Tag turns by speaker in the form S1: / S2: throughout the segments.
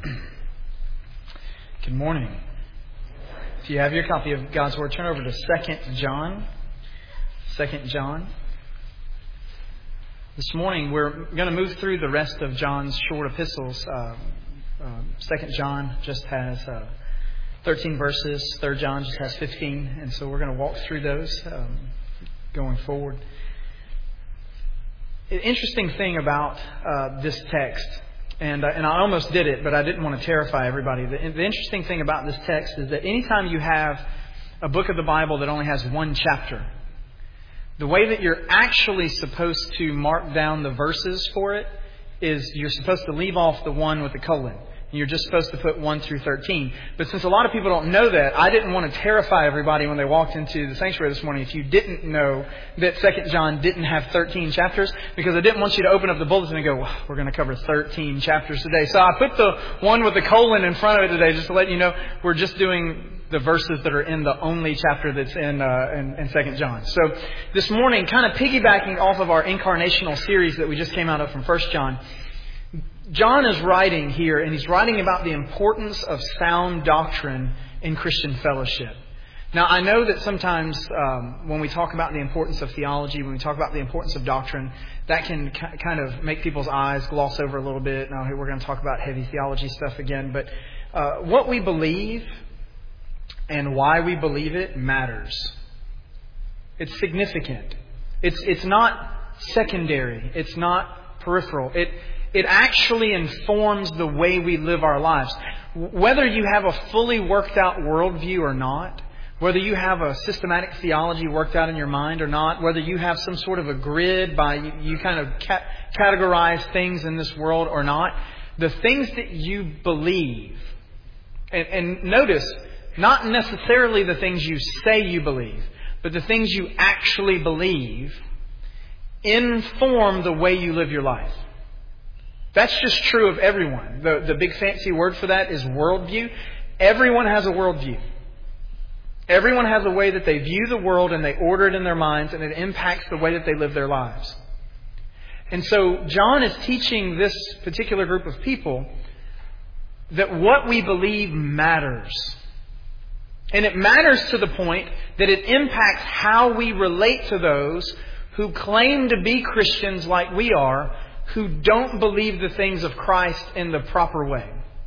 S1: Good morning. If you have your copy of God's Word, turn over to 2 John. 2 John. This morning we're going to move through the rest of John's short epistles. 2 John just has 13 verses. 3 John just has 15. And so we're going to walk through those going forward. An interesting thing about this text, and I almost did it, but I didn't want to terrify everybody. The interesting thing about this text is that anytime you have a book of the Bible that only has one chapter, the way that you're actually supposed to mark down the verses for it is you're supposed to leave off the one with the colon. You're just supposed to put 1 through 13. But since a lot of people don't know that, I didn't want to terrify everybody when they walked into the sanctuary this morning if you didn't know that 2 John didn't have 13 chapters, because I didn't want you to open up the bulletin and go, well, we're going to cover 13 chapters today. So I put the one with the colon in front of it today just to let you know we're just doing the verses that are in the only chapter that's in 2 John. So this morning, kind of piggybacking off of our incarnational series that we just came out of from 1 John, John is writing here, and he's writing about the importance of sound doctrine in Christian fellowship. Now, I know that sometimes when we talk about the importance of theology, when we talk about the importance of doctrine, that can kind of make people's eyes gloss over a little bit. Now, we're going to talk about heavy theology stuff again. But what we believe and why we believe it matters. It's significant. It's not secondary. It's not peripheral. It actually informs the way we live our lives. Whether you have a fully worked out worldview or not, whether you have a systematic theology worked out in your mind or not, whether you have some sort of a grid by you kind of categorize things in this world or not, the things that you believe, and notice, not necessarily the things you say you believe, but the things you actually believe inform the way you live your life. That's just true of everyone. The big fancy word for that is worldview. Everyone has a worldview. Everyone has a way that they view the world and they order it in their minds, and it impacts the way that they live their lives. And so John is teaching this particular group of people that what we believe matters. And it matters to the point that it impacts how we relate to those who claim to be Christians like we are, who don't believe the things of Christ in the proper way.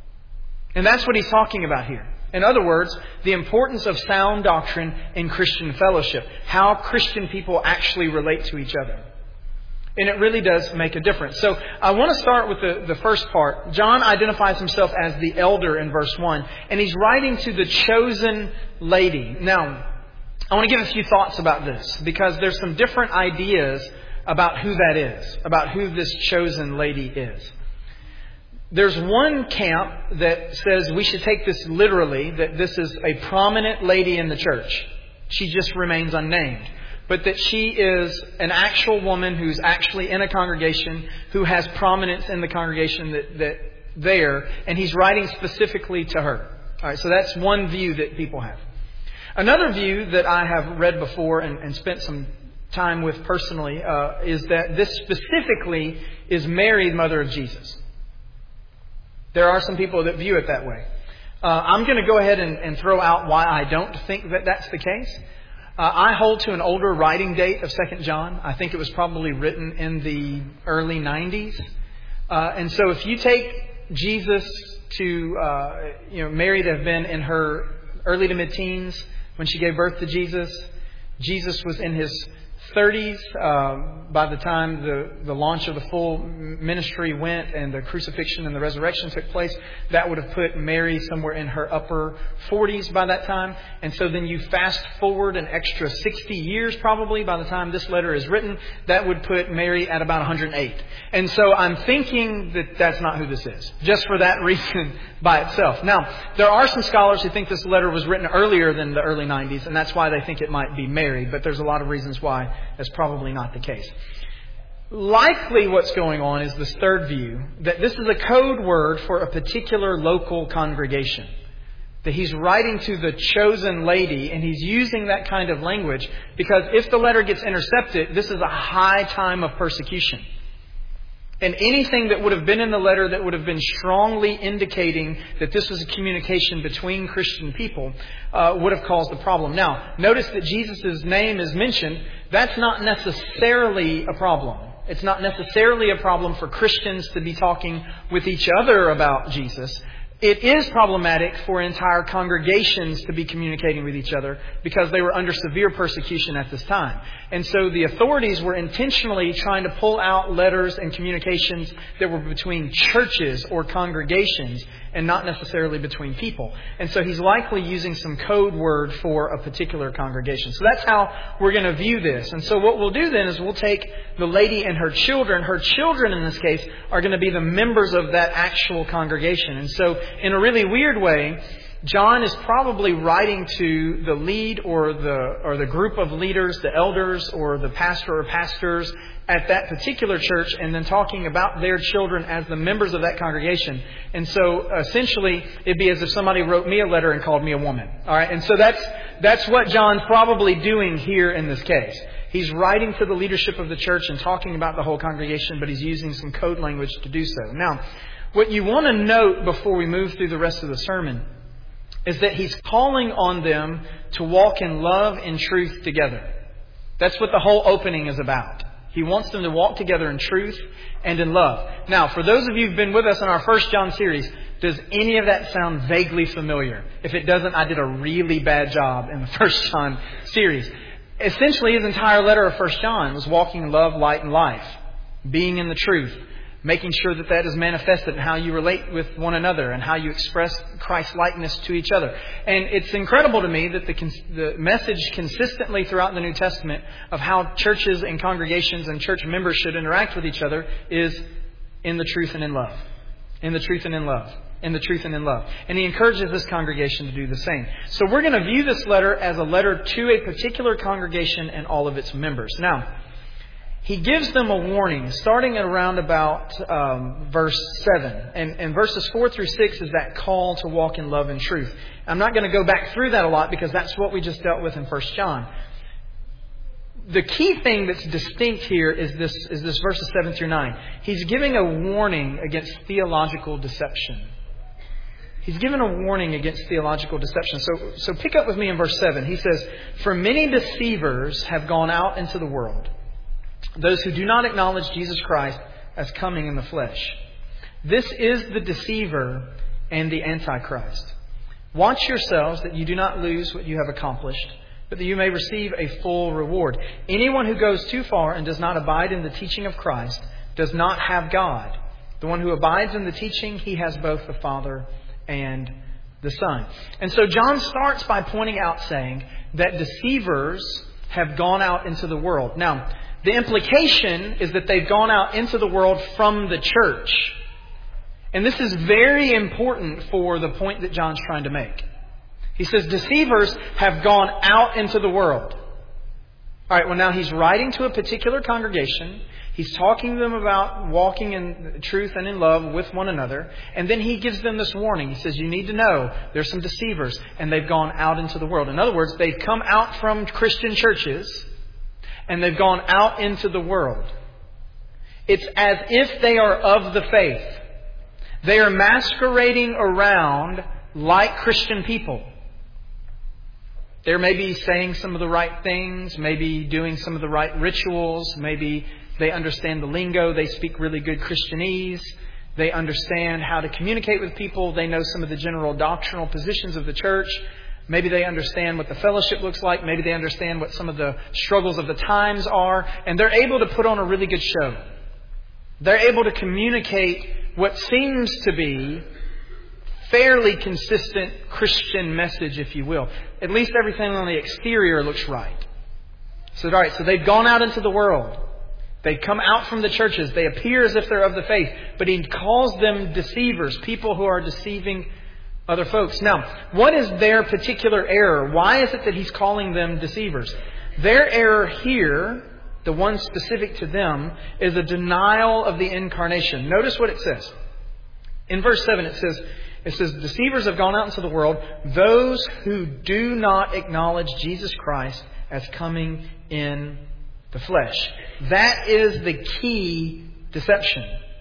S1: And that's what he's talking about here. In other words, the importance of sound doctrine in Christian fellowship. How Christian people actually relate to each other. And it really does make a difference. So I want to start with the first part. John identifies himself as the elder in verse 1. And he's writing to the chosen lady. Now, I want to give a few thoughts about this, because there's some different ideas about who that is, about who this chosen lady is. There's one camp that says we should take this literally, that this is a prominent lady in the church. She just remains unnamed. But that she is an actual woman who's actually in a congregation, who has prominence in the congregation that there, and he's writing specifically to her. All right, so that's one view that people have. Another view that I have read before and spent some time with personally is that this specifically is Mary, the mother of Jesus. There are some people that view it that way. I'm going to go ahead and throw out why I don't think that that's the case. I hold to an older writing date of 2 John. I think it was probably written in the early 90s. And so if you take Jesus to, Mary to have been in her early to mid-teens when she gave birth to Jesus. Jesus was in his 30s by the time the launch of the full ministry went and the crucifixion and the resurrection took place. That would have put Mary somewhere in her upper 40s by that time. And so then you fast forward an extra 60 years probably by the time this letter is written. That would put Mary at about 108. And so I'm thinking that that's not who this is, just for that reason by itself. Now, there are some scholars who think this letter was written earlier than the early 90s, and that's why they think it might be Mary. But there's a lot of reasons why that's probably not the case. Likely what's going on is this third view, that this is a code word for a particular local congregation. That he's writing to the chosen lady, and he's using that kind of language because if the letter gets intercepted, this is a high time of persecution. And anything that would have been in the letter that would have been strongly indicating that this was a communication between Christian people would have caused the problem. Now, notice that Jesus' name is mentioned. That's not necessarily a problem. It's not necessarily a problem for Christians to be talking with each other about Jesus. It is problematic for entire congregations to be communicating with each other because they were under severe persecution at this time. And so the authorities were intentionally trying to pull out letters and communications that were between churches or congregations and not necessarily between people. And so he's likely using some code word for a particular congregation. So that's how we're going to view this. And so what we'll do then is we'll take the lady and her children. Her children in this case are going to be the members of that actual congregation. And so in a really weird way, John is probably writing to the lead or the group of leaders, the elders or the pastor or pastors at that particular church, and then talking about their children as the members of that congregation. And so essentially it'd be as if somebody wrote me a letter and called me a woman. All right. And so that's what John's probably doing here in this case. He's writing to the leadership of the church and talking about the whole congregation, but he's using some code language to do so. Now, what you want to note before we move through the rest of the sermon is that he's calling on them to walk in love and truth together. That's what the whole opening is about. He wants them to walk together in truth and in love. Now, for those of you who've been with us in our 1 John series, does any of that sound vaguely familiar? If it doesn't, I did a really bad job in the 1 John series. Essentially, his entire letter of 1 John was walking in love, light, and life. Being in the truth. Making sure that that is manifested in how you relate with one another and how you express Christ's likeness to each other. And it's incredible to me that the message consistently throughout the New Testament of how churches and congregations and church members should interact with each other is in the truth and in love. In the truth and in love. In the truth and in love. And he encourages this congregation to do the same. So we're going to view this letter as a letter to a particular congregation and all of its members. Now, he gives them a warning starting at around about verse 7. And verses 4 through 6 is that call to walk in love and truth. I'm not going to go back through that a lot because that's what we just dealt with in 1 John. The key thing that's distinct here is this verses 7 through 9. He's giving a warning against theological deception. He's given a warning against theological deception. So pick up with me in verse 7. He says, "For many deceivers have gone out into the world, those who do not acknowledge Jesus Christ as coming in the flesh. This is the deceiver and the Antichrist. Watch yourselves that you do not lose what you have accomplished, but that you may receive a full reward. Anyone who goes too far and does not abide in the teaching of Christ does not have God. The one who abides in the teaching, he has both the Father and the Son." And so John starts by pointing out, saying that deceivers have gone out into the world. Now, the implication is that they've gone out into the world from the church. And this is very important for the point that John's trying to make. He says deceivers have gone out into the world. All right, well now he's writing to a particular congregation. He's talking to them about walking in truth and in love with one another. And then he gives them this warning. He says, you need to know there's some deceivers and they've gone out into the world. In other words, they've come out from Christian churches and they've gone out into the world. It's as if they are of the faith. They are masquerading around like Christian people. They're maybe saying some of the right things, maybe doing some of the right rituals, maybe they understand the lingo, they speak really good Christianese, they understand how to communicate with people, they know some of the general doctrinal positions of the church, maybe they understand what the fellowship looks like, maybe they understand what some of the struggles of the times are, and they're able to put on a really good show. They're able to communicate what seems to be fairly consistent Christian message, if you will. At least everything on the exterior looks right. So they've gone out into the world. They come out from the churches. They appear as if they're of the faith. But he calls them deceivers, people who are deceiving other folks. Now, what is their particular error? Why is it that he's calling them deceivers? Their error here, the one specific to them, is a denial of the incarnation. Notice what it says. In verse 7 it says, deceivers have gone out into the world, those who do not acknowledge Jesus Christ as coming in the flesh. That is the key deception.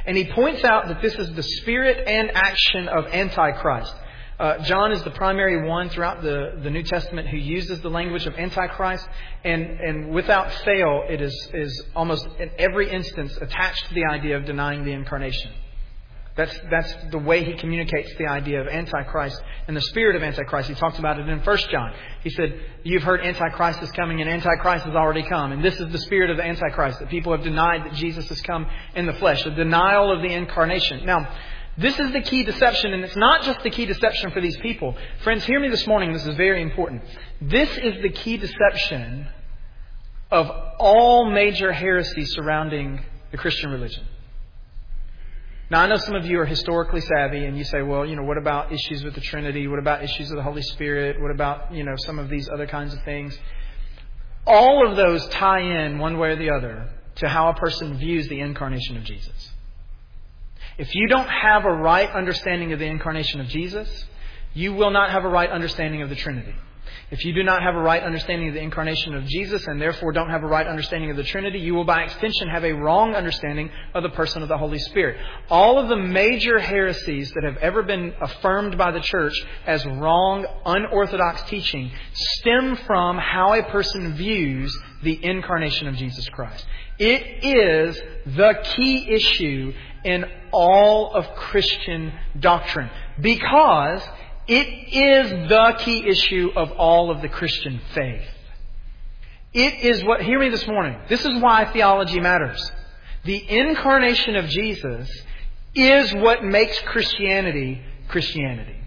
S1: And he points out that this is the spirit and action of Antichrist. John is the primary one throughout the New Testament who uses the language of Antichrist. And without fail, it is almost in every instance attached to the idea of denying the incarnation. That's the way he communicates the idea of Antichrist and the spirit of Antichrist. He talks about it in 1 John. He said, you've heard Antichrist is coming and Antichrist has already come. And this is the spirit of the Antichrist, that people have denied that Jesus has come in the flesh. A denial of the incarnation. Now, this is the key deception, and it's not just the key deception for these people. Friends, hear me this morning. This is very important. This is the key deception of all major heresies surrounding the Christian religion. Now, I know some of you are historically savvy and you say, well, what about issues with the Trinity? What about issues of the Holy Spirit? What about, some of these other kinds of things? All of those tie in one way or the other to how a person views the incarnation of Jesus. If you don't have a right understanding of the incarnation of Jesus, you will not have a right understanding of the Trinity. If you do not have a right understanding of the incarnation of Jesus and therefore don't have a right understanding of the Trinity, you will by extension have a wrong understanding of the person of the Holy Spirit. All of the major heresies that have ever been affirmed by the church as wrong, unorthodox teaching stem from how a person views the incarnation of Jesus Christ. It is the key issue in all of Christian doctrine because it is the key issue of all of the Christian faith. It is what, hear me this morning, this is why theology matters. The incarnation of Jesus is what makes Christianity Christianity.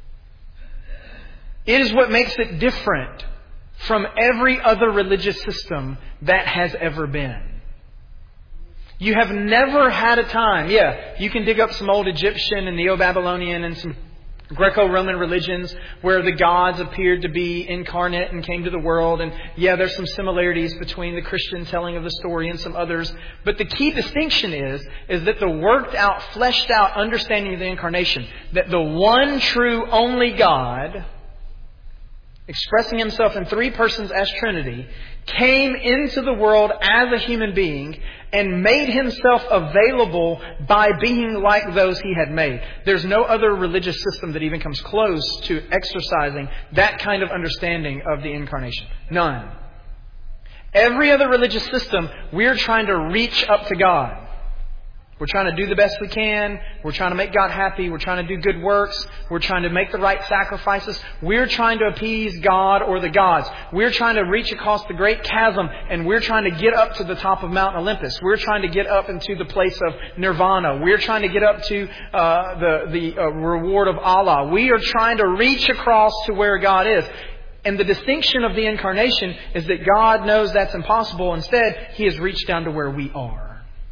S1: It is what makes it different from every other religious system that has ever been. You have never had a time, you can dig up some old Egyptian and Neo-Babylonian and some Greco-Roman religions where the gods appeared to be incarnate and came to the world. And there's some similarities between the Christian telling of the story and some others. But the key distinction is that the worked out, fleshed out understanding of the incarnation, that the one true only God, expressing himself in three persons as Trinity, came into the world as a human being and made himself available by being like those he had made. There's no other religious system that even comes close to exercising that kind of understanding of the incarnation. None. Every other religious system, we're trying to reach up to God. We're trying to do the best we can. We're trying to make God happy. We're trying to do good works. We're trying to make the right sacrifices. We're trying to appease God or the gods. We're trying to reach across the great chasm, and we're trying to get up to the top of Mount Olympus. We're trying to get up into the place of nirvana. We're trying to get up to the reward of Allah. We are trying to reach across to where God is. And the distinction of the incarnation is that God knows that's impossible. Instead, He has reached down to where we are.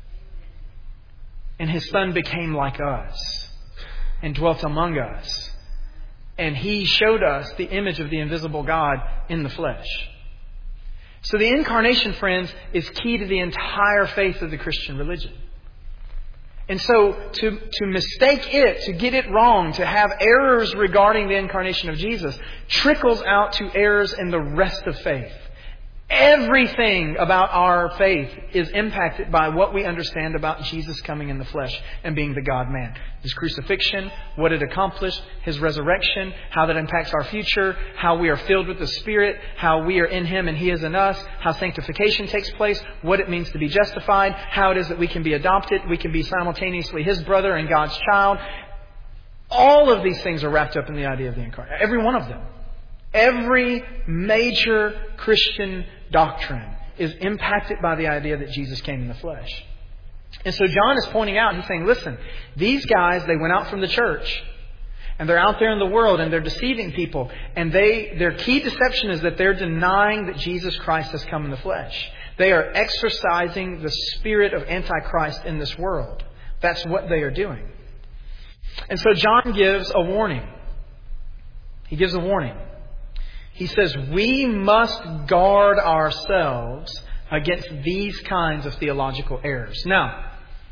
S1: And His Son became like us and dwelt among us. And He showed us the image of the invisible God in the flesh. So the incarnation, friends, is key to the entire faith of the Christian religion. And so to mistake it, to get it wrong, to have errors regarding the incarnation of Jesus trickles out to errors in the rest of faith. Everything about our faith is impacted by what we understand about Jesus coming in the flesh and being the God-man. His crucifixion, what it accomplished, His resurrection, how that impacts our future, how we are filled with the Spirit, how we are in Him and He is in us, how sanctification takes place, what it means to be justified, how it is that we can be adopted, we can be simultaneously His brother and God's child. All of these things are wrapped up in the idea of the incarnation. Every one of them. Every major Christian doctrine is impacted by the idea that Jesus came in the flesh. And so John is pointing out, he's saying, listen, these guys, they went out from the church and they're out there in the world and they're deceiving people. And their key deception is that they're denying that Jesus Christ has come in the flesh. They are exercising the spirit of Antichrist in this world. That's what they are doing. And so John gives a warning. He gives a warning. He says, we must guard ourselves against these kinds of theological errors. Now,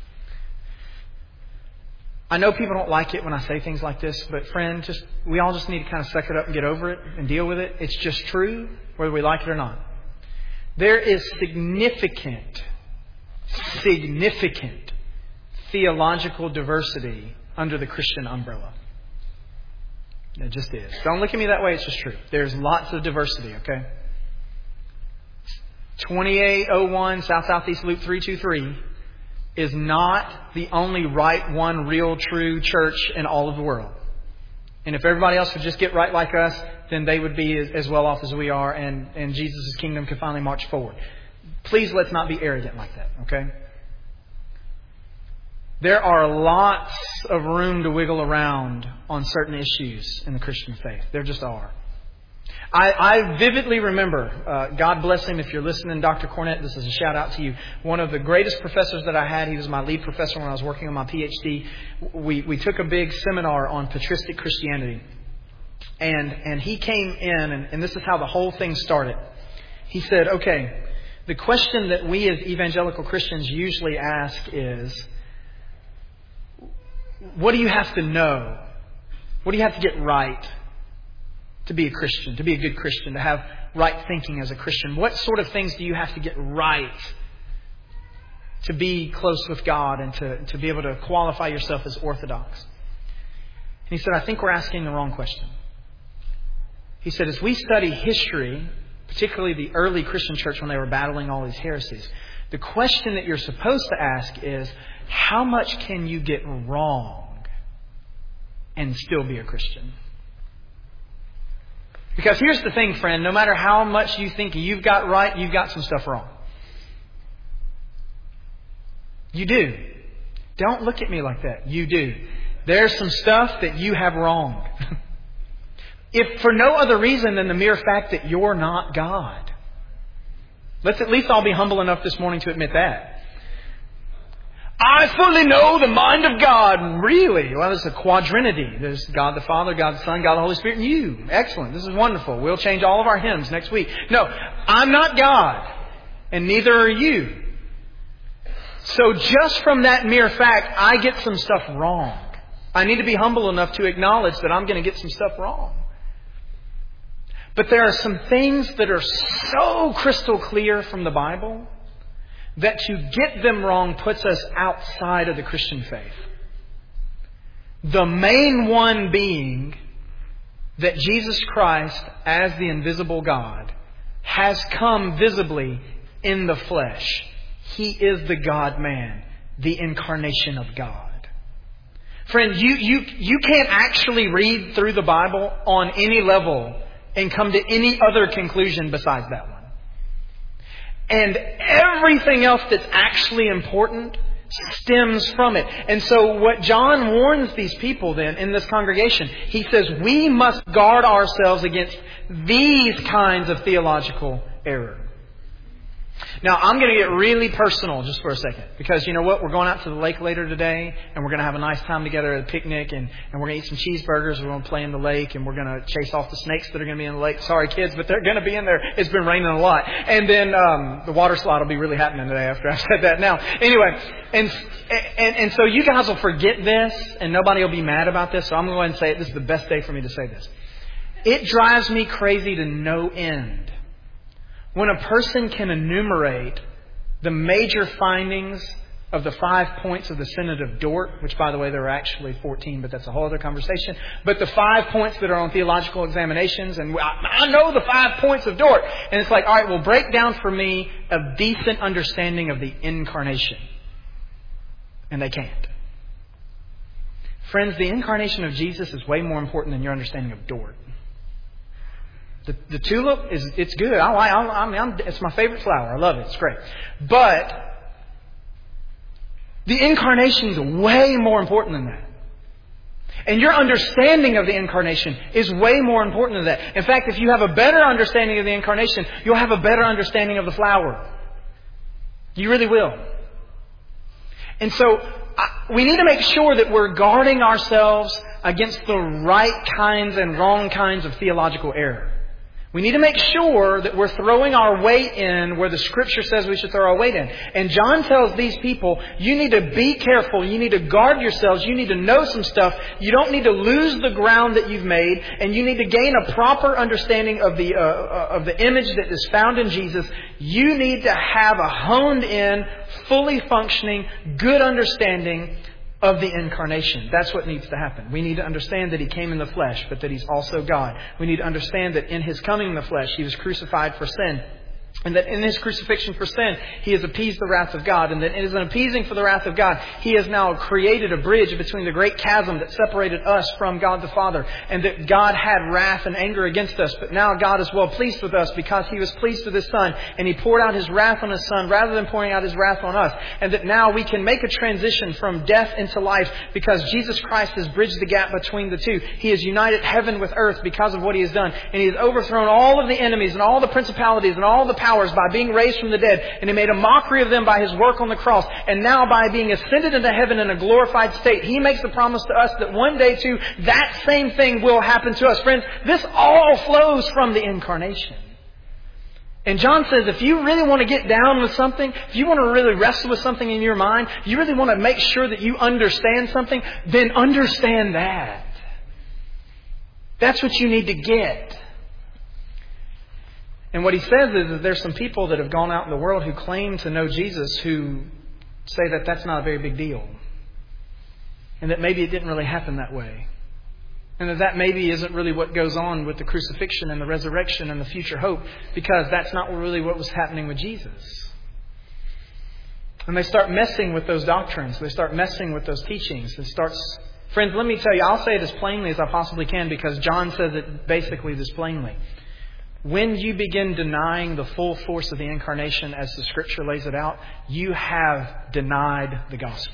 S1: I know people don't like it when I say things like this, but friend, we all just need to kind of suck it up and get over it and deal with it. It's just true, whether we like it or not. There is significant theological diversity under the Christian umbrella. It just is. Don't look at me that way. It's just true. There's lots of diversity, okay? 2801 Southeast Loop 323 is not the only right one, real, true church in all of the world. And if everybody else would just get right like us, then they would be as well off as we are, and Jesus' kingdom could finally march forward. Please let's not be arrogant like that, okay? There are lots of room to wiggle around on certain issues in the Christian faith. There just are. I vividly remember, God bless him if you're listening, Dr. Cornett, this is a shout out to you. One of the greatest professors that I had, he was my lead professor when I was working on my PhD. We took a big seminar on patristic Christianity. And he came in, and this is how the whole thing started. He said, okay, the question that we as evangelical Christians usually ask is, what do you have to know? What do you have to get right to be a Christian, to be a good Christian, to have right thinking as a Christian? What sort of things do you have to get right to be close with God and to be able to qualify yourself as orthodox? And he said, I think we're asking the wrong question. He said, as we study history, particularly the early Christian church when they were battling all these heresies, the question that you're supposed to ask is, how much can you get wrong and still be a Christian? Because here's the thing, friend. No matter how much you think you've got right, you've got some stuff wrong. You do. Don't look at me like that. You do. There's some stuff that you have wrong. If for no other reason than the mere fact that you're not God. Let's at least all be humble enough this morning to admit that. I fully know the mind of God. Really? Well, it's a quadrinity. There's God the Father, God the Son, God the Holy Spirit, and you. Excellent. This is wonderful. We'll change all of our hymns next week. No, I'm not God. And neither are you. So just from that mere fact, I get some stuff wrong. I need to be humble enough to acknowledge that I'm going to get some stuff wrong. But there are some things that are so crystal clear from the Bible that to get them wrong puts us outside of the Christian faith. The main one being that Jesus Christ, as the invisible God, has come visibly in the flesh. He is the God-man, the incarnation of God. Friend, you can't actually read through the Bible on any level and come to any other conclusion besides that one. And everything else that's actually important stems from it. And so what John warns these people then in this congregation, he says we must guard ourselves against these kinds of theological error. Now, I'm going to get really personal just for a second. Because you know what? We're going out to the lake later today. And we're going to have a nice time together at a picnic. And we're going to eat some cheeseburgers. We're going to play in the lake. And we're going to chase off the snakes that are going to be in the lake. Sorry, kids, but they're going to be in there. It's been raining a lot. And then the water slide will be really happening today after I said that. Now, anyway. And so you guys will forget this. And nobody will be mad about this. So I'm going to go ahead and say it. This is the best day for me to say this. It drives me crazy to no end when a person can enumerate the major findings of the 5 points of the Synod of Dort, which, by the way, there are actually 14, but that's a whole other conversation. But the 5 points that are on theological examinations, and I know the 5 points of Dort. And it's like, all right, well, break down for me a decent understanding of the incarnation. And they can't. Friends, the incarnation of Jesus is way more important than your understanding of Dort. The tulip it's good. It's my favorite flower. I love it. It's great. But the incarnation is way more important than that. And your understanding of the incarnation is way more important than that. In fact, if you have a better understanding of the incarnation, you'll have a better understanding of the flower. You really will. And so we need to make sure that we're guarding ourselves against the right kinds and wrong kinds of theological error. We need to make sure that we're throwing our weight in where the Scripture says we should throw our weight in. And John tells these people, you need to be careful. You need to guard yourselves. You need to know some stuff. You don't need to lose the ground that you've made. And you need to gain a proper understanding of the image that is found in Jesus. You need to have a honed in, fully functioning, good understanding of the incarnation. That's what needs to happen. We need to understand that He came in the flesh, but that He's also God. We need to understand that in His coming in the flesh, He was crucified for sin. And that in His crucifixion for sin, He has appeased the wrath of God. And that it is an appeasing for the wrath of God. He has now created a bridge between the great chasm that separated us from God the Father. And that God had wrath and anger against us. But now God is well pleased with us because He was pleased with His Son. And He poured out His wrath on His Son rather than pouring out His wrath on us. And that now we can make a transition from death into life because Jesus Christ has bridged the gap between the two. He has united heaven with earth because of what He has done. And He has overthrown all of the enemies and all the principalities and all the powers by being raised from the dead. And He made a mockery of them by His work on the cross. And now by being ascended into heaven in a glorified state, He makes the promise to us that one day too, that same thing will happen to us. Friends, this all flows from the incarnation. And John says, if you really want to get down with something, if you want to really wrestle with something in your mind, you really want to make sure that you understand something, then understand that. That's what you need to get. And what he says is that there's some people that have gone out in the world who claim to know Jesus who say that that's not a very big deal. And that maybe it didn't really happen that way. And that maybe isn't really what goes on with the crucifixion and the resurrection and the future hope, because that's not really what was happening with Jesus. And they start messing with those doctrines. They start messing with those teachings. Friends, let me tell you, I'll say it as plainly as I possibly can because John says it basically this plainly. When you begin denying the full force of the incarnation as the Scripture lays it out, you have denied the gospel.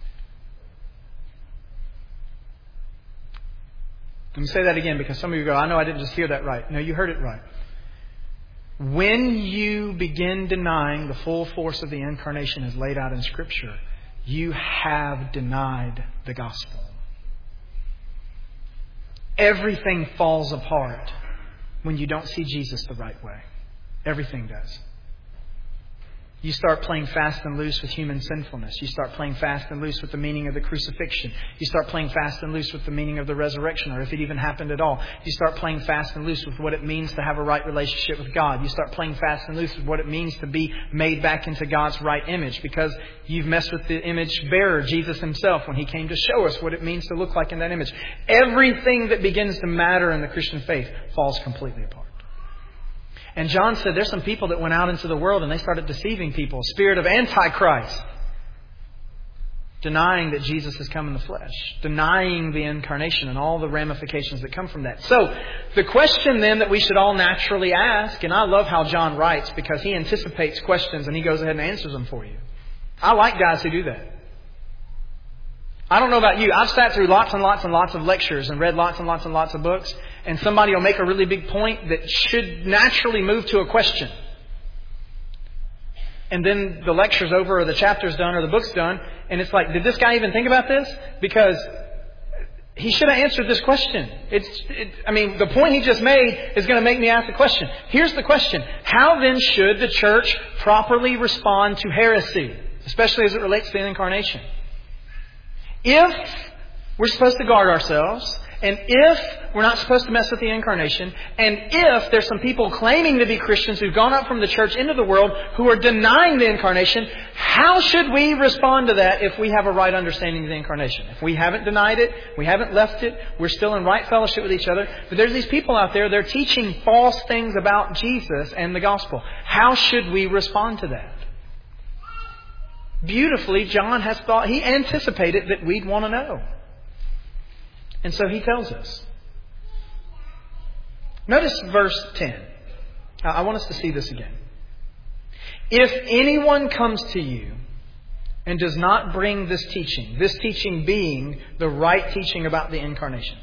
S1: Let me say that again because some of you go, I know I didn't just hear that right. No, you heard it right. When you begin denying the full force of the incarnation as laid out in Scripture, you have denied the gospel. Everything falls apart when you don't see Jesus the right way. Everything does. You start playing fast and loose with human sinfulness. You start playing fast and loose with the meaning of the crucifixion. You start playing fast and loose with the meaning of the resurrection, or if it even happened at all. You start playing fast and loose with what it means to have a right relationship with God. You start playing fast and loose with what it means to be made back into God's right image, because you've messed with the image bearer, Jesus Himself, when He came to show us what it means to look like in that image. Everything that begins to matter in the Christian faith falls completely apart. And John said there's some people that went out into the world and they started deceiving people. Spirit of Antichrist. Denying that Jesus has come in the flesh. Denying the incarnation and all the ramifications that come from that. So, the question then that we should all naturally ask, and I love how John writes because he anticipates questions and he goes ahead and answers them for you. I like guys who do that. I don't know about you. I've sat through lots and lots and lots of lectures and read lots and lots and lots of books. And somebody will make a really big point that should naturally move to a question. And then the lecture's over or the chapter's done or the book's done. And it's like, did this guy even think about this? Because he should have answered this question. The point he just made is going to make me ask the question. Here's the question. How then should the church properly respond to heresy? Especially as it relates to the incarnation. If we're supposed to guard ourselves, and if we're not supposed to mess with the incarnation, and if there's some people claiming to be Christians who've gone up from the church into the world who are denying the incarnation, how should we respond to that if we have a right understanding of the incarnation? If we haven't denied it, we haven't left it, we're still in right fellowship with each other, but there's these people out there, they're teaching false things about Jesus and the gospel. How should we respond to that? Beautifully, John has thought, he anticipated that we'd want to know. And so he tells us. Notice verse 10. I want us to see this again. If anyone comes to you and does not bring this teaching being the right teaching about the incarnation,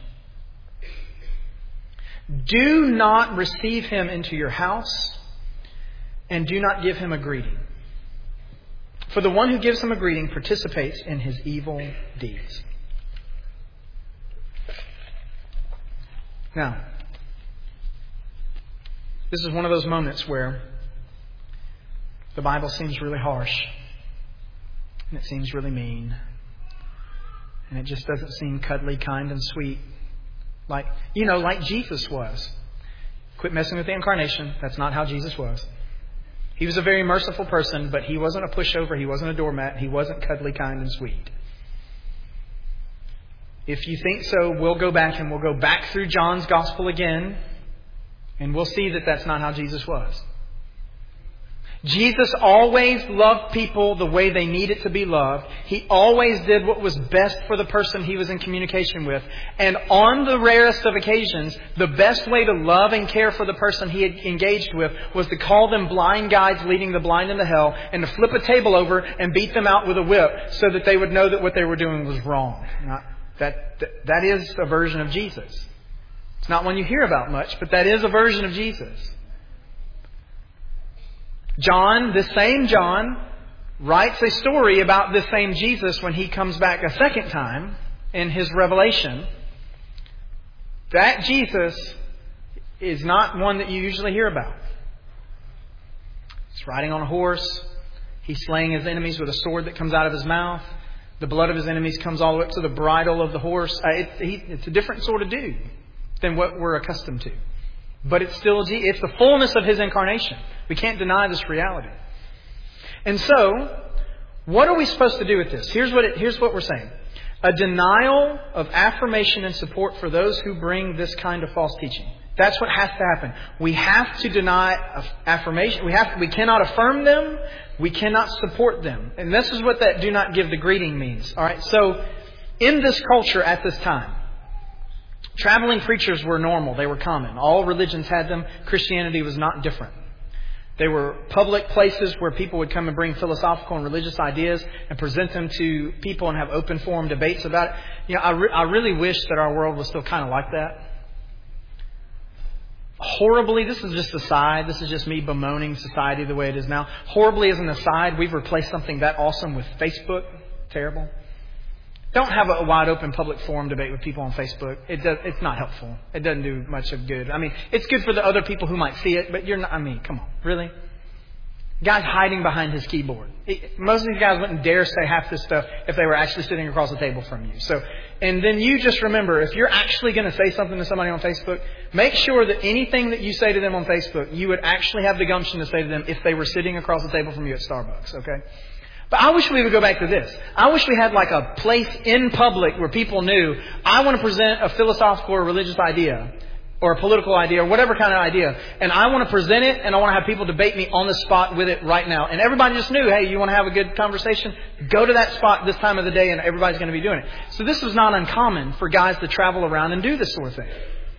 S1: do not receive him into your house and do not give him a greeting. For the one who gives him a greeting participates in his evil deeds. Now, This is one of those moments where the Bible seems really harsh. And it seems really mean. And it just doesn't seem cuddly, kind, and sweet. Like Jesus was. Quit messing with the incarnation. That's not how Jesus was. He was a very merciful person, but He wasn't a pushover. He wasn't a doormat. He wasn't cuddly, kind, and sweet. If you think so, we'll go back and we'll go back through John's Gospel again, and we'll see that that's not how Jesus was. Jesus always loved people the way they needed to be loved. He always did what was best for the person He was in communication with. And on the rarest of occasions, the best way to love and care for the person He had engaged with was to call them blind guides leading the blind into hell, and to flip a table over and beat them out with a whip so that they would know that what they were doing was wrong. That is a version of Jesus. It's not one you hear about much, but that is a version of Jesus. John, this same John, writes a story about this same Jesus when he comes back a second time in his revelation. That Jesus is not one that you usually hear about. He's riding on a horse. He's slaying his enemies with a sword that comes out of his mouth. The blood of his enemies comes all the way up to the bridle of the horse. It's a different sort of dude than what we're accustomed to. But it's the fullness of His incarnation. We can't deny this reality. And so, what are we supposed to do with this? Here's what we're saying. A denial of affirmation and support for those who bring this kind of false teaching. That's what has to happen. We have to deny affirmation. We cannot affirm them. We cannot support them. And this is what that do not give the greeting means. All right. So, in this culture at this time, traveling preachers were normal. They were common. All religions had them. Christianity was not different. They were public places where people would come and bring philosophical and religious ideas and present them to people and have open forum debates about it. I really wish that our world was still kind of like that. Horribly, this is just an aside. This is just me bemoaning society the way it is now. Horribly, as an aside, we've replaced something that awesome with Facebook. Terrible. Don't have a wide open public forum debate with people on Facebook. It's not helpful. It doesn't do much of good. I mean, it's good for the other people who might see it, but come on, really? Guy's hiding behind his keyboard. Most of these guys wouldn't dare say half this stuff if they were actually sitting across the table from you. And then you just remember, if you're actually going to say something to somebody on Facebook, make sure that anything that you say to them on Facebook, you would actually have the gumption to say to them if they were sitting across the table from you at Starbucks, okay? But I wish we would go back to this. I wish we had like a place in public where people knew, I want to present a philosophical or religious idea or a political idea or whatever kind of idea. And I want to present it and I want to have people debate me on the spot with it right now. And everybody just knew, hey, you want to have a good conversation? Go to that spot this time of the day and everybody's going to be doing it. So this was not uncommon for guys to travel around and do this sort of thing.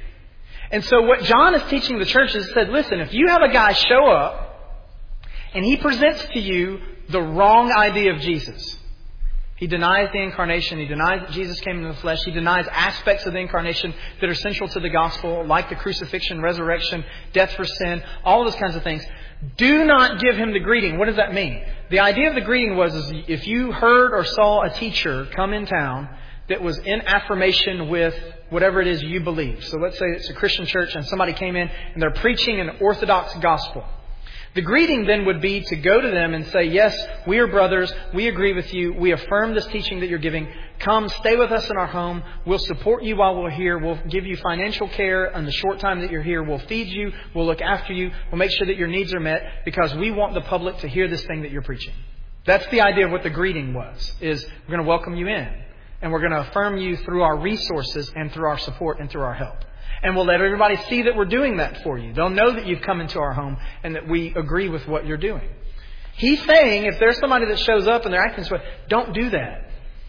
S1: And so what John is teaching the church is said, listen, if you have a guy show up and he presents to you the wrong idea of Jesus. He denies the incarnation. He denies that Jesus came in the flesh. He denies aspects of the incarnation that are central to the gospel, like the crucifixion, resurrection, death for sin, all those kinds of things. Do not give him the greeting. What does that mean? The idea of the greeting was if you heard or saw a teacher come in town that was in affirmation with whatever it is you believe. So let's say it's a Christian church and somebody came in and they're preaching an orthodox gospel. The greeting then would be to go to them and say, yes, we are brothers. We agree with you. We affirm this teaching that you're giving. Come, stay with us in our home. We'll support you while we're here. We'll give you financial care in the short time that you're here. We'll feed you. We'll look after you. We'll make sure that your needs are met because we want the public to hear this thing that you're preaching. That's the idea of what the greeting was, is we're going to welcome you in. And we're going to affirm you through our resources and through our support and through our help. And we'll let everybody see that we're doing that for you. They'll know that you've come into our home and that we agree with what you're doing. He's saying if there's somebody that shows up and they're acting this way, don't do that.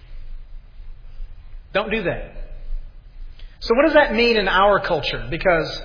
S1: Don't do that. So what does that mean in our culture? Because,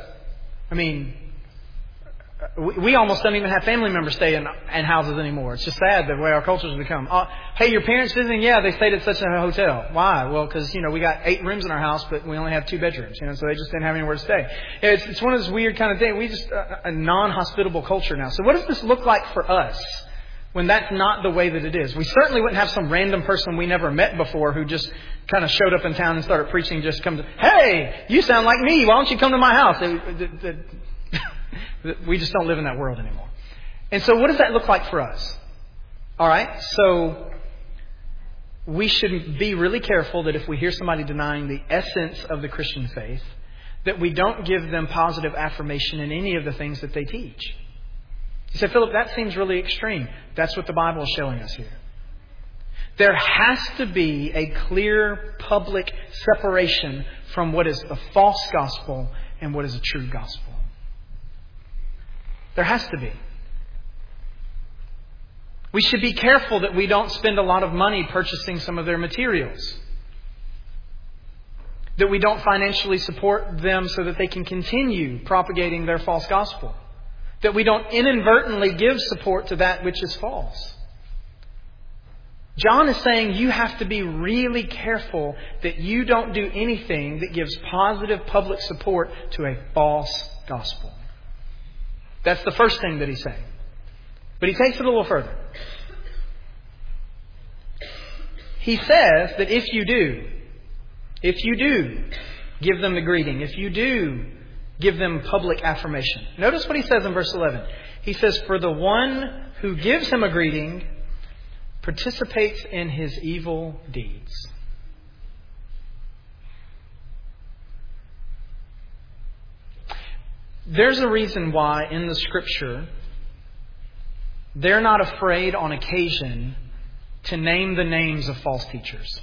S1: we almost don't even have family members stay in houses anymore. It's just sad the way our culture has become. Hey, your parents visiting? Yeah, they stayed at such a hotel. Why? Well, because, we got 8 rooms in our house, but we only have 2 bedrooms. So they just didn't have anywhere to stay. It's one of those weird kind of things. We just a non-hospitable culture now. So what does this look like for us when that's not the way that it is? We certainly wouldn't have some random person we never met before who just kind of showed up in town and started preaching. Just come to, hey, you sound like me. Why don't you come to my house? We just don't live in that world anymore. And so what does that look like for us? All right, so we should be really careful that if we hear somebody denying the essence of the Christian faith, that we don't give them positive affirmation in any of the things that they teach. You say, Philip, that seems really extreme. That's what the Bible is showing us here. There has to be a clear public separation from what is a false gospel and what is a true gospel. There has to be. We should be careful that we don't spend a lot of money purchasing some of their materials. That we don't financially support them so that they can continue propagating their false gospel. That we don't inadvertently give support to that which is false. John is saying you have to be really careful that you don't do anything that gives positive public support to a false gospel. That's the first thing that he's saying. But he takes it a little further. He says that if you do give them the greeting, if you do give them public affirmation. Notice what he says in verse 11. He says, for the one who gives him a greeting participates in his evil deeds. There's a reason why in the Scripture they're not afraid on occasion to name the names of false teachers.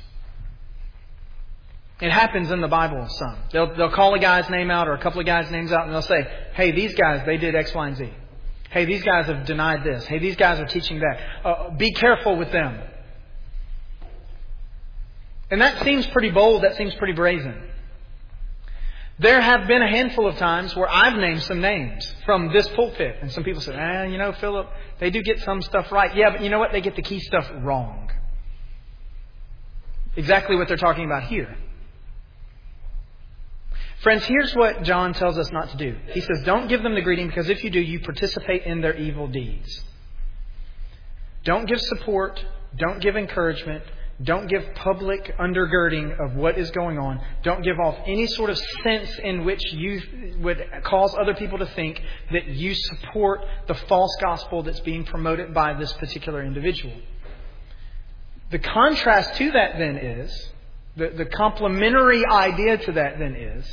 S1: It happens in the Bible some. They'll call a guy's name out or a couple of guys' names out and they'll say, hey, these guys, they did X, Y, and Z. Hey, these guys have denied this. Hey, these guys are teaching that. Be careful with them. And that seems pretty bold. That seems pretty brazen. There have been a handful of times where I've named some names from this pulpit. And some people say, Philip, they do get some stuff right. Yeah, but you know what? They get the key stuff wrong. Exactly what they're talking about here. Friends, here's what John tells us not to do. He says, don't give them the greeting because if you do, you participate in their evil deeds. Don't give support. Don't give encouragement. Don't give public undergirding of what is going on. Don't give off any sort of sense in which you would cause other people to think that you support the false gospel that's being promoted by this particular individual. The contrast to that then is, the complementary idea to that then is,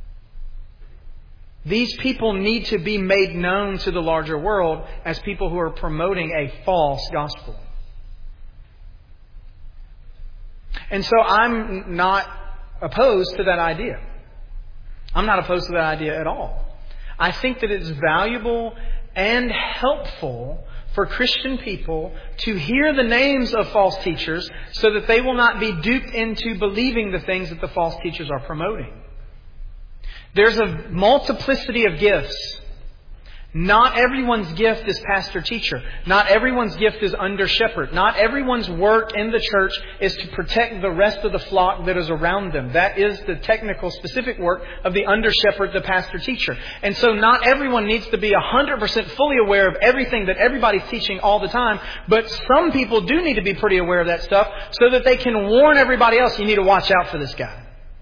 S1: these people need to be made known to the larger world as people who are promoting a false gospel. And so I'm not opposed to that idea. I'm not opposed to that idea at all. I think that it's valuable and helpful for Christian people to hear the names of false teachers so that they will not be duped into believing the things that the false teachers are promoting. There's a multiplicity of gifts. Not everyone's gift is pastor-teacher. Not everyone's gift is under-shepherd. Not everyone's work in the church is to protect the rest of the flock that is around them. That is the technical, specific work of the under-shepherd, the pastor-teacher. And so not everyone needs to be 100% fully aware of everything that everybody's teaching all the time. But some people do need to be pretty aware of that stuff so that they can warn everybody else, you need to watch out for this guy.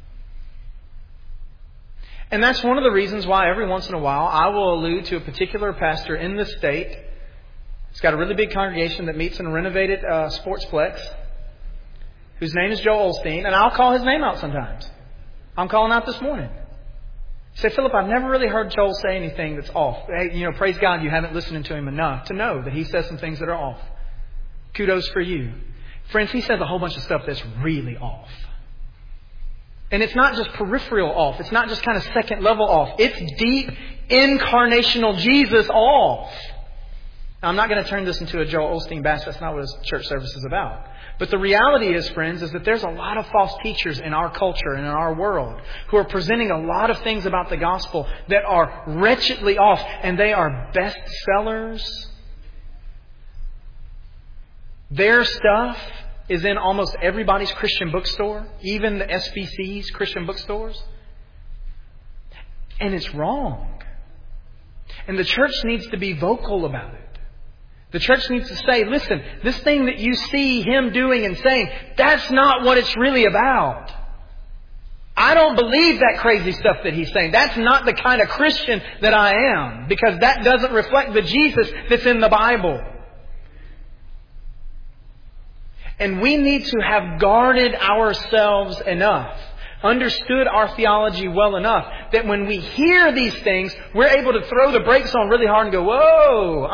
S1: And that's one of the reasons why every once in a while I will allude to a particular pastor in the state. He's got a really big congregation that meets in a renovated sportsplex, whose name is Joel Osteen, and I'll call his name out sometimes. I'm calling out this morning. You say, Philip, I've never really heard Joel say anything that's off. Hey, praise God you haven't listened to him enough to know that he says some things that are off. Kudos for you. Friends, he says a whole bunch of stuff that's really off. And it's not just peripheral off. It's not just kind of second level off. It's deep incarnational Jesus off. Now, I'm not going to turn this into a Joel Osteen bash. That's not what his church service is about. But the reality is, friends, is that there's a lot of false teachers in our culture and in our world who are presenting a lot of things about the gospel that are wretchedly off. And they are bestsellers. Their stuff is in almost everybody's Christian bookstore, even the SBC's Christian bookstores. And it's wrong. And the church needs to be vocal about it. The church needs to say, listen, this thing that you see him doing and saying, that's not what it's really about. I don't believe that crazy stuff that he's saying. That's not the kind of Christian that I am, because that doesn't reflect the Jesus that's in the Bible. And we need to have guarded ourselves enough, understood our theology well enough, that when we hear these things, we're able to throw the brakes on really hard and go, whoa,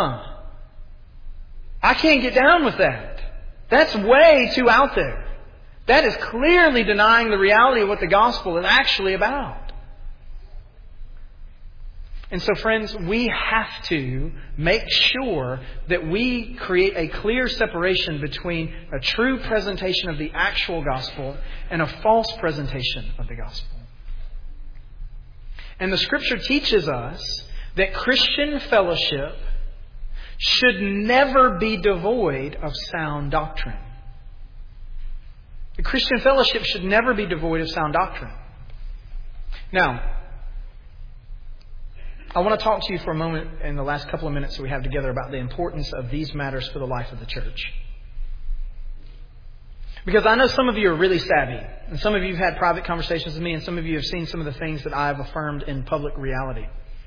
S1: I can't get down with that. That's way too out there. That is clearly denying the reality of what the gospel is actually about. And so, friends, we have to make sure that we create a clear separation between a true presentation of the actual gospel and a false presentation of the gospel. And the Scripture teaches us that Christian fellowship should never be devoid of sound doctrine. The Christian fellowship should never be devoid of sound doctrine. Now, I want to talk to you for a moment in the last couple of minutes that we have together about the importance of these matters for the life of the church. Because I know some of you are really savvy, and some of you have had private conversations with me, and some of you have seen some of the things that I have affirmed in public reality.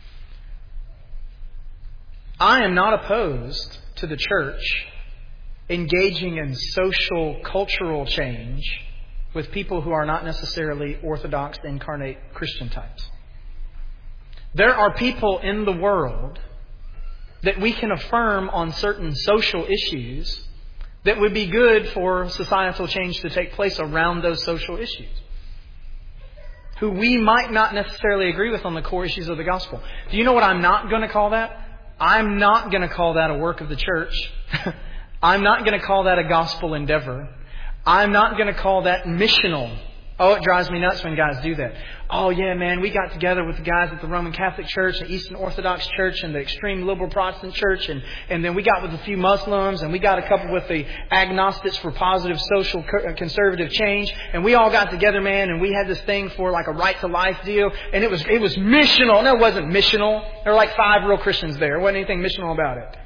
S1: I am not opposed to the church engaging in social, cultural change with people who are not necessarily Orthodox, incarnate Christian types. There are people in the world that we can affirm on certain social issues that would be good for societal change to take place around those social issues, who we might not necessarily agree with on the core issues of the gospel. Do you know what I'm not going to call that? I'm not going to call that a work of the church. I'm not going to call that a gospel endeavor. I'm not going to call that missional. Oh, it drives me nuts when guys do that. Oh, yeah, man, we got together with the guys at the Roman Catholic Church, the Eastern Orthodox Church, and the extreme liberal Protestant Church, and then we got with a few Muslims, and we got a couple with the agnostics for positive social conservative change, and we all got together, man, and we had this thing for like a right to life deal, and it was missional. No, it wasn't missional. There were like 5 real Christians there. There wasn't anything missional about it.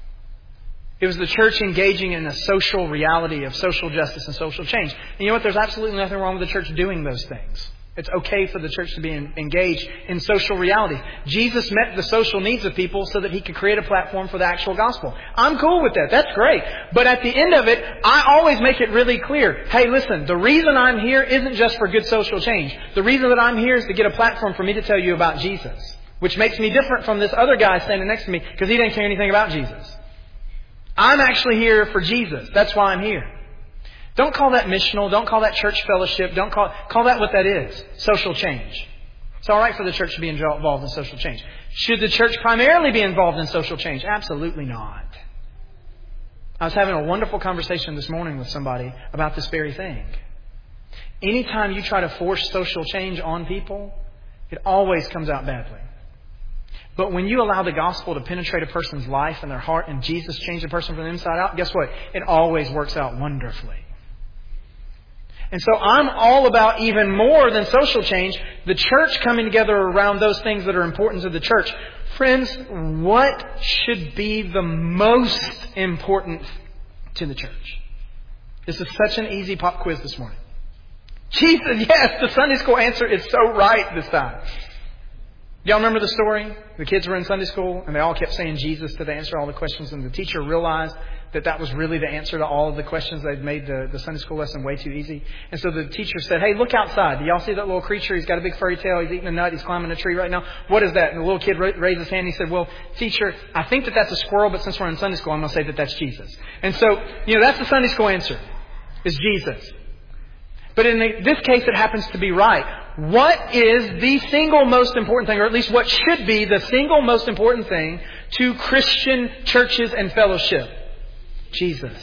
S1: It was the church engaging in a social reality of social justice and social change. And you know what? There's absolutely nothing wrong with the church doing those things. It's okay for the church to be engaged in social reality. Jesus met the social needs of people so that He could create a platform for the actual gospel. I'm cool with that. That's great. But at the end of it, I always make it really clear. Hey, listen, the reason I'm here isn't just for good social change. The reason that I'm here is to get a platform for me to tell you about Jesus. Which makes me different from this other guy standing next to me because he didn't care anything about Jesus. I'm actually here for Jesus. That's why I'm here. Don't call that missional. Don't call that church fellowship. Don't call that what that is. Social change. It's all right for the church to be involved in social change. Should the church primarily be involved in social change? Absolutely not. I was having a wonderful conversation this morning with somebody about this very thing. Anytime you try to force social change on people, it always comes out badly. But when you allow the gospel to penetrate a person's life and their heart and Jesus change the person from the inside out, guess what? It always works out wonderfully. And so I'm all about, even more than social change, the church coming together around those things that are important to the church. Friends, what should be the most important to the church? This is such an easy pop quiz this morning. Jesus, yes, the Sunday school answer is so right this time. Y'all remember the story? The kids were in Sunday school and they all kept saying Jesus to answer all the questions, and the teacher realized that was really the answer to all of the questions. They'd made the Sunday school lesson way too easy. And so the teacher said, hey, look outside. Do y'all see that little creature? He's got a big furry tail. He's eating a nut. He's climbing a tree right now. What is that? And the little kid raised his hand and he said, well, teacher, I think that's a squirrel, but since we're in Sunday school, I'm going to say that that's Jesus. And so, that's the Sunday school answer, is Jesus. But in this case, it happens to be right. What is the single most important thing, or at least what should be the single most important thing to Christian churches and fellowship? Jesus.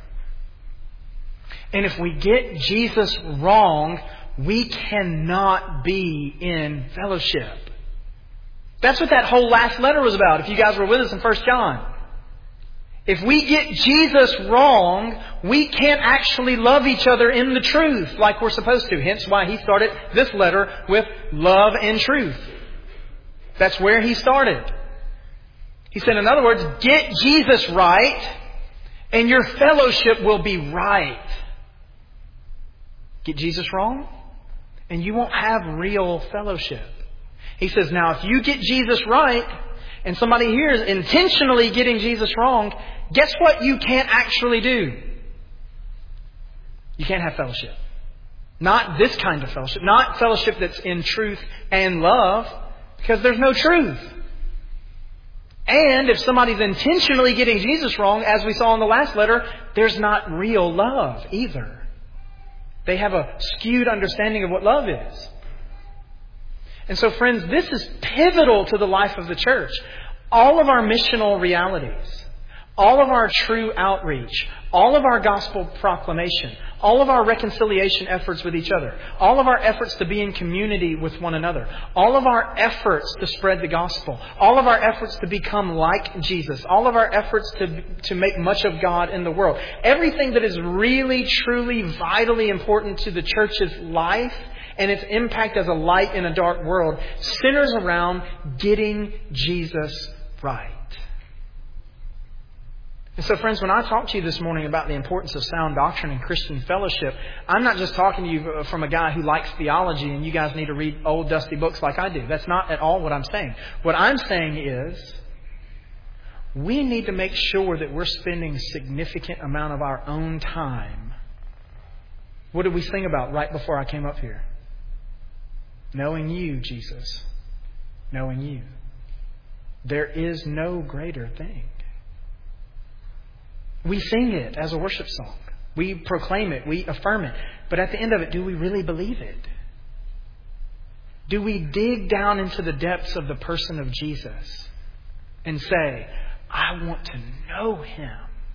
S1: And if we get Jesus wrong, we cannot be in fellowship. That's what that whole last letter was about, if you guys were with us in 1 John. If we get Jesus wrong, we can't actually love each other in the truth like we're supposed to. Hence why he started this letter with love and truth. That's where he started. He said, in other words, get Jesus right and your fellowship will be right. Get Jesus wrong and you won't have real fellowship. He says, now if you get Jesus right, and somebody here is intentionally getting Jesus wrong, guess what you can't actually do? You can't have fellowship. Not this kind of fellowship. Not fellowship that's in truth and love, because there's no truth. And if somebody's intentionally getting Jesus wrong, as we saw in the last letter, there's not real love either. They have a skewed understanding of what love is. And so, friends, this is pivotal to the life of the church. All of our missional realities, all of our true outreach, all of our gospel proclamation, all of our reconciliation efforts with each other, all of our efforts to be in community with one another, all of our efforts to spread the gospel, all of our efforts to become like Jesus, all of our efforts to make much of God in the world, everything that is really, truly, vitally important to the church's life and its impact as a light in a dark world centers around getting Jesus right. And so, friends, when I talk to you this morning about the importance of sound doctrine and Christian fellowship, I'm not just talking to you from a guy who likes theology and you guys need to read old dusty books like I do. That's not at all what I'm saying. What I'm saying is we need to make sure that we're spending a significant amount of our own time. What did we sing about right before I came up here? Knowing you, Jesus. Knowing you. There is no greater thing. We sing it as a worship song. We proclaim it. We affirm it. But at the end of it, do we really believe it? Do we dig down into the depths of the person of Jesus and say, I want to know Him?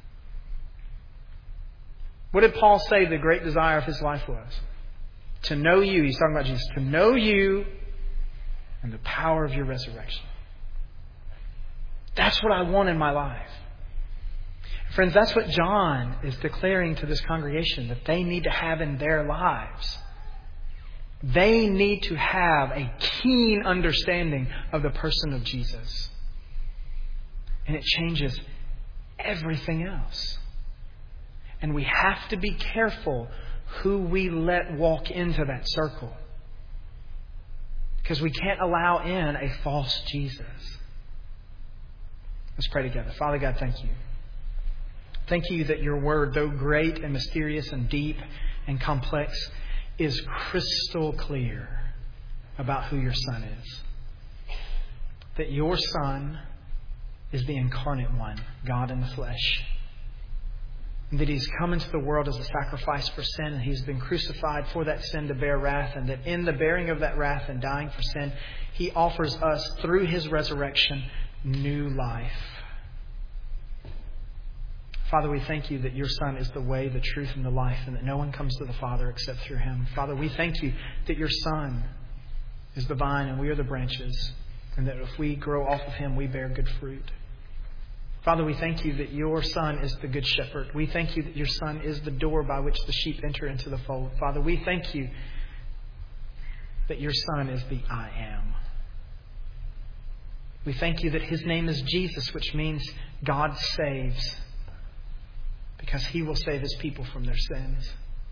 S1: What did Paul say the great desire of his life was? To know you. He's talking about Jesus. To know you and the power of your resurrection. That's what I want in my life. Friends, that's what John is declaring to this congregation that they need to have in their lives. They need to have a keen understanding of the person of Jesus. And it changes everything else. And we have to be careful who we let walk into that circle. Because we can't allow in a false Jesus. Let's pray together. Father God, thank you. Thank you that your word, though great and mysterious and deep and complex, is crystal clear about who your Son is. That your Son is the incarnate one, God in the flesh. And that He's come into the world as a sacrifice for sin, and He's been crucified for that sin to bear wrath, and that in the bearing of that wrath and dying for sin, He offers us, through His resurrection, new life. Father, we thank you that your Son is the way, the truth, and the life, and that no one comes to the Father except through Him. Father, we thank you that your Son is the vine and we are the branches, and that if we grow off of Him, we bear good fruit. Father, we thank you that your Son is the good shepherd. We thank you that your Son is the door by which the sheep enter into the fold. Father, we thank you that your Son is the I am. We thank you that His name is Jesus, which means God saves. Because He will save His people from their sins.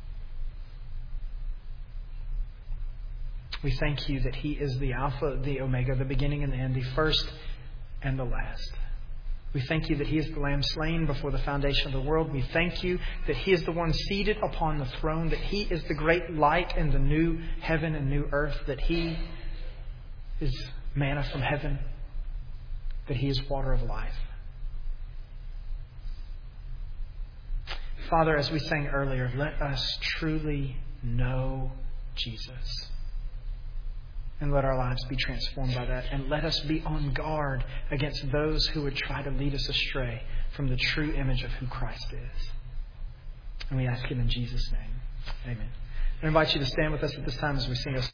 S1: We thank you that He is the Alpha, the Omega, the beginning and the end, the first and the last. We thank you that He is the Lamb slain before the foundation of the world. We thank you that He is the one seated upon the throne, that He is the great light in the new heaven and new earth, that He is manna from heaven, that He is water of life. Father, as we sang earlier, let us truly know Jesus. And let our lives be transformed by that. And let us be on guard against those who would try to lead us astray from the true image of who Christ is. And we ask it in Jesus' name. Amen. I invite you to stand with us at this time as we sing a